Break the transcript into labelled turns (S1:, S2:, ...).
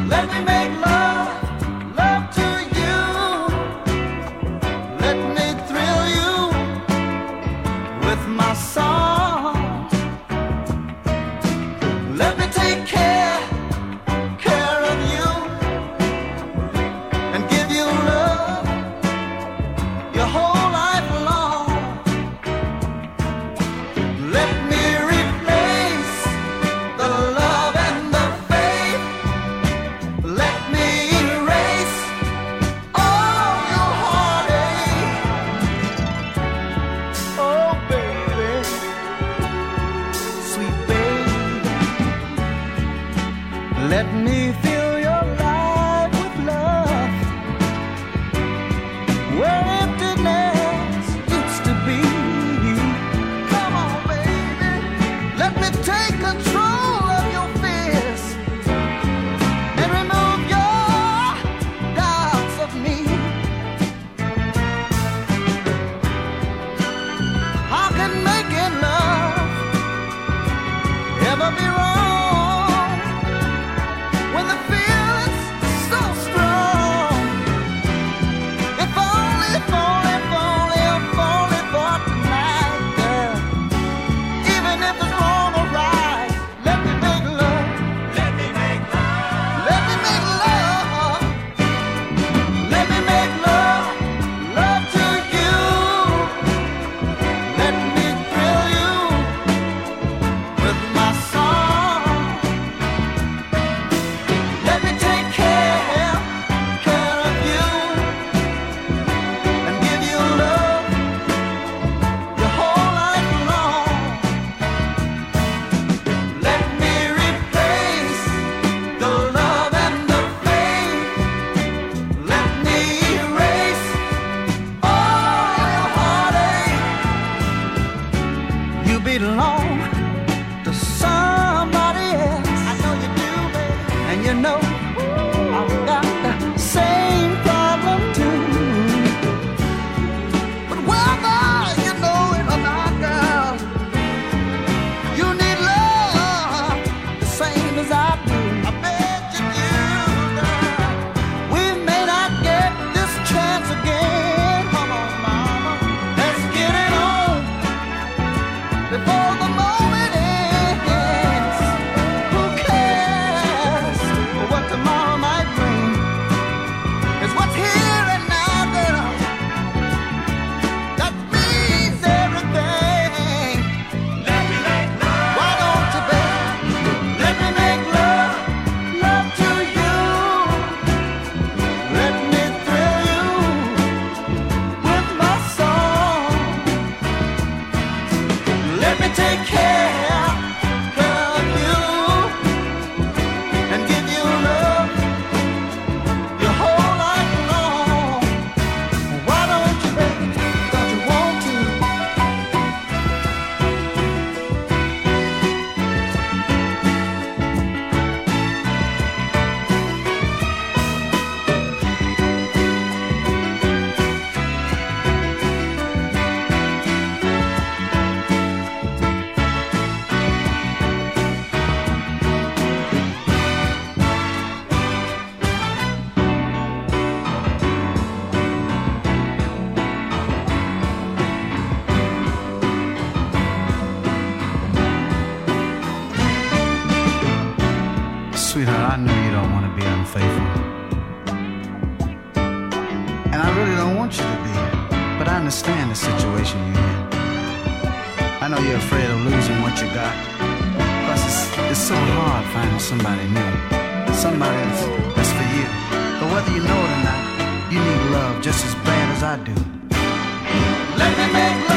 S1: Let me make love, love to you. Let me thrill you with my song. Let me take care of you and give you love your whole life long. Let me replace the love and the faith. Let me erase all your heartache. Oh baby, sweet baby, let me fill your life with love where emptiness used to be. Come on, baby, let me take control of your fears and remove your doubts of me. How can making love ever be wrong when the feeling's so strong? If only, if only, if only, if only for tonight, girl. Even if it's wrong or right, let me make love. Let me make love. Let me make love. Let me make love, love to you. Let me thrill you with my song. Let me take care of you and give you love your whole life long. Let me replace the love and the faith. Let me erase all your heartache. You belong to somebody else. I know you do, baby. And you know I've got the same problem too. But whether you know it or not, girl, you need love the same as I do. I bet you do, girl. We may not get this chance again. Come on, mama, let's get it on before the moment ends. Who cares what tomorrow might bring? It's what's here and now, girl, that means everything. Let me make love. Why don't you, baby? Let me make love, love to you. Let me thrill you with my song. Let me take care of you and give you love your whole life long. Why don't you, baby? Don't you want to?
S2: Sweetheart, I know you don't want to be unfaithful. And I really don't want you to be. But I understand the situation you're in. I know you're afraid of losing what you got. Plus, it's so hard finding somebody new. Somebody that's for you. But whether you know it or not, you need love just as bad as I do.
S1: Let me make love.